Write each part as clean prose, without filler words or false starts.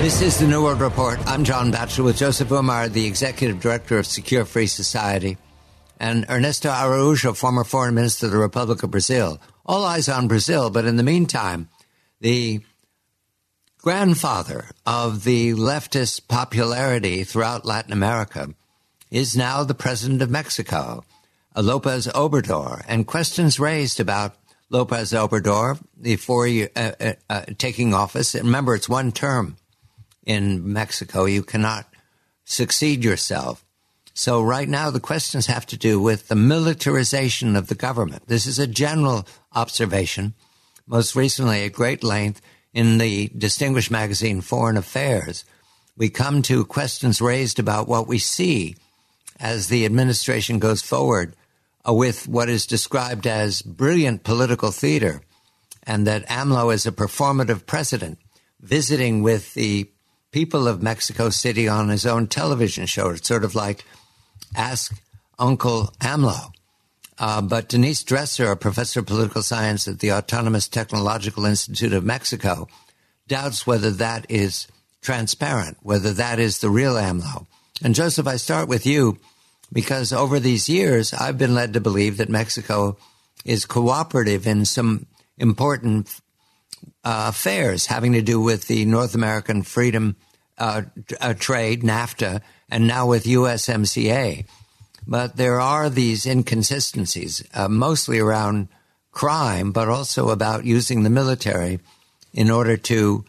This is the New World Report. I'm John Batchelor with Joseph Umar, the Executive Director of Secure Free Society, and Ernesto Araújo, former Foreign Minister of the Republic of Brazil. All eyes on Brazil, but in the meantime, the grandfather of the leftist popularity throughout Latin America is now the president of Mexico, López Obrador, and questions raised about López Obrador before taking office. Remember, it's one term in Mexico. You cannot succeed yourself. So right now the questions have to do with the militarization of the government. This is a general observation, most recently at great length in the distinguished magazine Foreign Affairs. We come to questions raised about what we see as the administration goes forward with what is described as brilliant political theater, and that AMLO is a performative president visiting with the people of Mexico City on his own television show. It's sort of like Ask Uncle AMLO. But Denise Dresser, a professor of political science at the Autonomous Technological Institute of Mexico, doubts whether that is transparent, whether that is the real AMLO. And Joseph, I start with you because over these years, I've been led to believe that Mexico is cooperative in some important affairs having to do with the North American Freedom Trade, NAFTA, and now with USMCA. But there are these inconsistencies, mostly around crime, but also about using the military in order to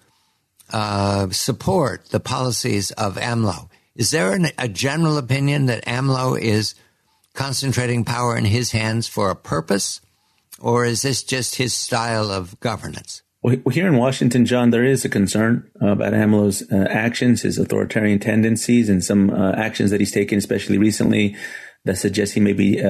support the policies of AMLO. Is there a general opinion that AMLO is concentrating power in his hands for a purpose, or is this just his style of governance? Well, here in Washington, John, there is a concern about AMLO's actions, his authoritarian tendencies, and some actions that he's taken, especially recently, that suggest he may be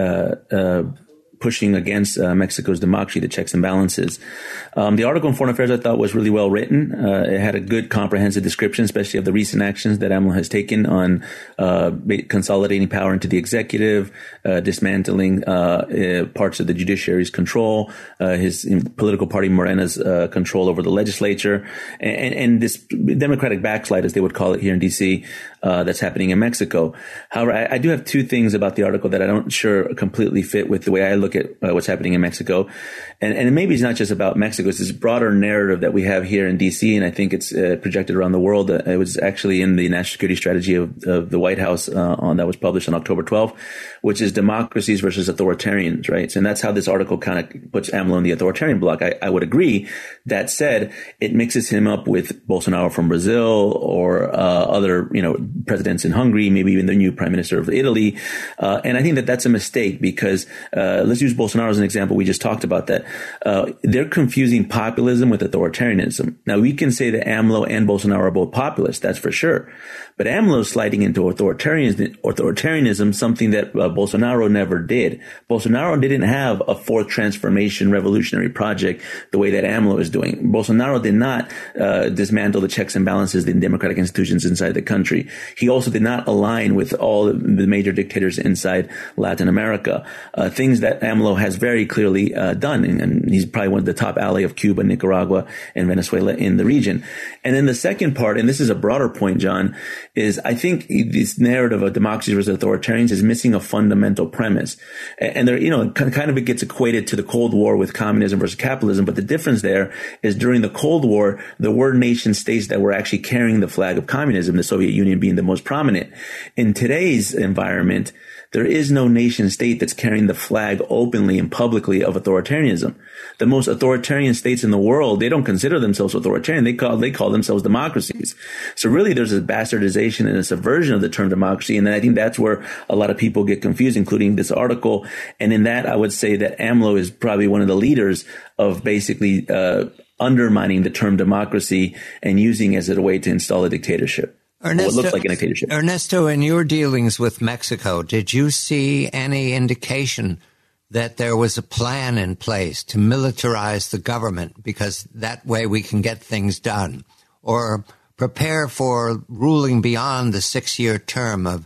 pushing against Mexico's democracy, the checks and balances. The article in Foreign Affairs I thought was really well written. It had a good comprehensive description, especially of the recent actions that AMLO has taken on consolidating power into the executive, dismantling parts of the judiciary's control, his political party Morena's control over the legislature, and this democratic backslide, as they would call it here in D.C., that's happening in Mexico. However, I do have two things about the article that I don't sure completely fit with the way I look at what's happening in Mexico. And maybe it's not just about Mexico. It's this broader narrative that we have here in D.C., and I think it's projected around the world. It was actually in the national security strategy of the White House that was published on October 12th, which is democracies versus authoritarians, right? And that's how this article kind of puts AMLO in the authoritarian block. I would agree. That said, it mixes him up with Bolsonaro from Brazil or other, presidents in Hungary, maybe even the new prime minister of Italy. And I think that that's a mistake because let's use Bolsonaro as an example. We just talked about that. They're confusing populism with authoritarianism. Now, we can say that AMLO and Bolsonaro are both populists, that's for sure. But AMLO is sliding into authoritarianism, something that Bolsonaro never did. Bolsonaro didn't have a fourth transformation revolutionary project the way that AMLO is doing. Bolsonaro did not dismantle the checks and balances in democratic institutions inside the country. He also did not align with all the major dictators inside Latin America, things that AMLO has very clearly done. And he's probably one of the top ally of Cuba, Nicaragua, and Venezuela in the region. And then the second part, and this is a broader point, John, is I think this narrative of democracy versus authoritarians is missing a fundamental premise. And there, kind of it gets equated to the Cold War with communism versus capitalism. But the difference there is during the Cold War, there were nation states that were actually carrying the flag of communism, the Soviet Union being the most prominent. In today's environment, there is no nation state that's carrying the flag openly and publicly of authoritarianism. The most authoritarian states in the world, they don't consider themselves authoritarian. They call themselves democracies. So really there's a bastardization and a subversion of the term democracy. And I think that's where a lot of people get confused, including this article. And in that, I would say that AMLO is probably one of the leaders of basically undermining the term democracy and using it as a way to install a dictatorship. Ernesto, what looks like a dictatorship. Ernesto, in your dealings with Mexico, did you see any indication that there was a plan in place to militarize the government because that way we can get things done, or prepare for ruling beyond the 6-year term of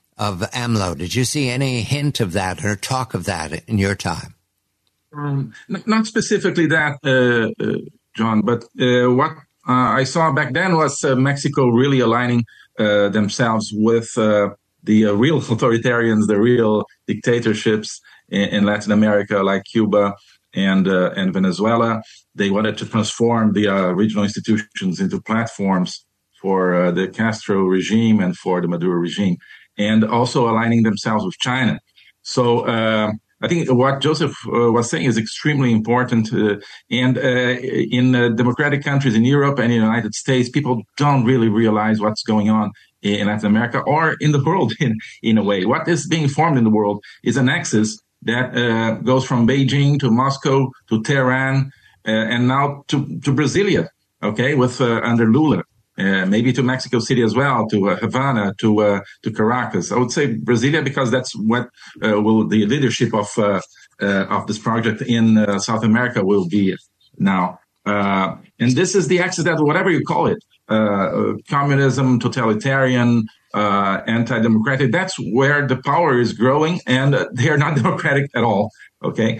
AMLO? Did you see any hint of that or talk of that in your time? Not specifically that, John, but what I saw back then was Mexico really aligning themselves with the real authoritarians, the real dictatorships in Latin America, like Cuba and Venezuela. They wanted to transform the regional institutions into platforms for the Castro regime and for the Maduro regime, and also aligning themselves with China. So I think what Joseph was saying is extremely important. And in democratic countries in Europe and in the United States, people don't really realize what's going on in Latin America or in the world in a way. What is being formed in the world is an axis that goes from Beijing to Moscow to Tehran and now to Brasilia, okay, with under Lula. Maybe to Mexico City as well, to Havana, to Caracas. I would say Brasilia because that's what will the leadership of this project in South America will be now. And this is the axis that, whatever you call it, communism, totalitarian, anti-democratic, that's where the power is growing, and they are not democratic at all. Okay,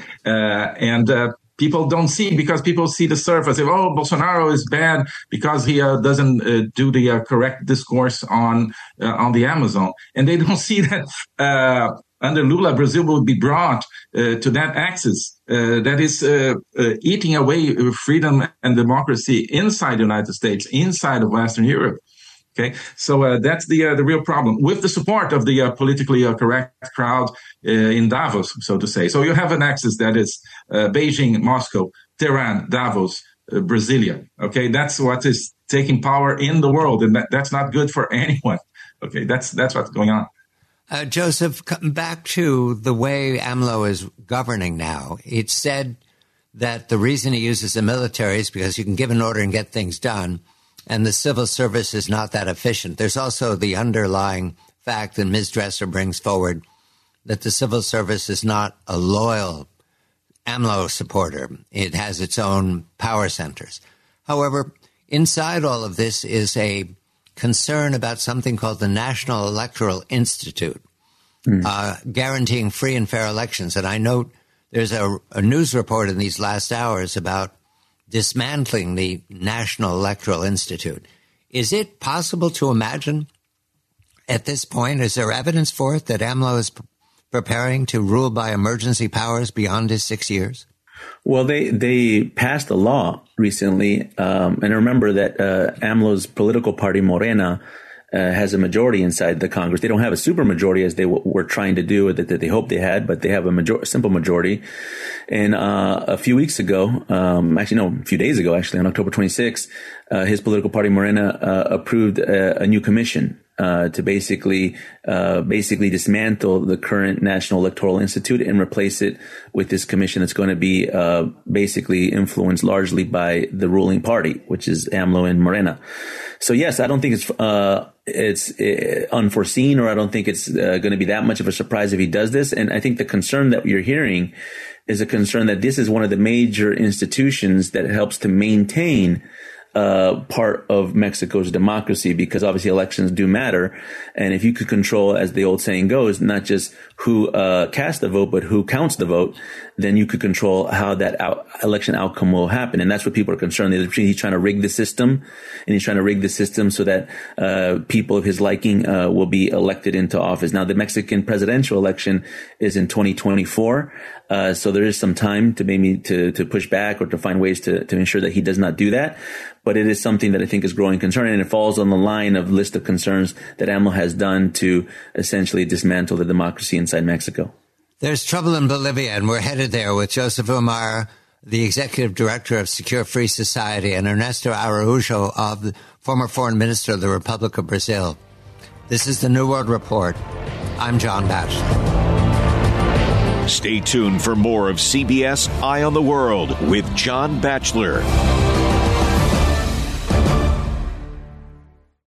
people don't see, because people see the surface. Oh, Bolsonaro is bad because he doesn't do the correct discourse on the Amazon, and they don't see that under Lula, Brazil will be brought to that axis that is eating away freedom and democracy inside the United States, inside of Western Europe. Okay, so that's the real problem, with the support of the politically correct crowd in Davos, so to say. So you have an axis that is Beijing, Moscow, Tehran, Davos, Brasilia. Okay, that's what is taking power in the world, and that's not good for anyone. Okay, that's what's going on. Joseph, come back to the way AMLO is governing now. It's said that the reason he uses the military is because you can give an order and get things done, and the civil service is not that efficient. There's also the underlying fact that Ms. Dresser brings forward that the civil service is not a loyal AMLO supporter. It has its own power centers. However, inside all of this is a concern about something called the National Electoral Institute, guaranteeing free and fair elections. And I note there's a news report in these last hours about dismantling the National Electoral Institute. Is it possible to imagine at this point, is there evidence for it, that AMLO is preparing to rule by emergency powers beyond his 6 years? Well, they passed a law recently, and remember that AMLO's political party, Morena, has a majority inside the Congress. They don't have a supermajority as they were trying to do, that they hope they had, but they have a simple majority. And a few weeks ago, a few days ago, actually, on October 26th, his political party, Morena, approved a new commission to basically dismantle the current National Electoral Institute and replace it with this commission that's going to be basically influenced largely by the ruling party, which is AMLO and Morena. So yes, I don't think it's unforeseen, or I don't think it's going to be that much of a surprise if he does this. And I think the concern that you're hearing is a concern that this is one of the major institutions that helps to maintain part of Mexico's democracy, because obviously elections do matter. And if you could control, as the old saying goes, not just who casts the vote, but who counts the vote, then you could control how that election outcome will happen. And that's what people are concerned. He's trying to rig the system, and he's trying to rig the system so that people of his liking will be elected into office. Now, the Mexican presidential election is in 2024. So there is some time to maybe to push back or to find ways to ensure that he does not do that. But it is something that I think is growing concern, and it falls on the line of list of concerns that AMLO has done to essentially dismantle the democracy inside Mexico. There's trouble in Bolivia, and we're headed there with Joseph Umar, the executive director of Secure Free Society, and Ernesto Araujo, the former foreign minister of the Republic of Brazil. This is the New World Report. I'm John Batchelor. Stay tuned for more of CBS Eye on the World with John Batchelor.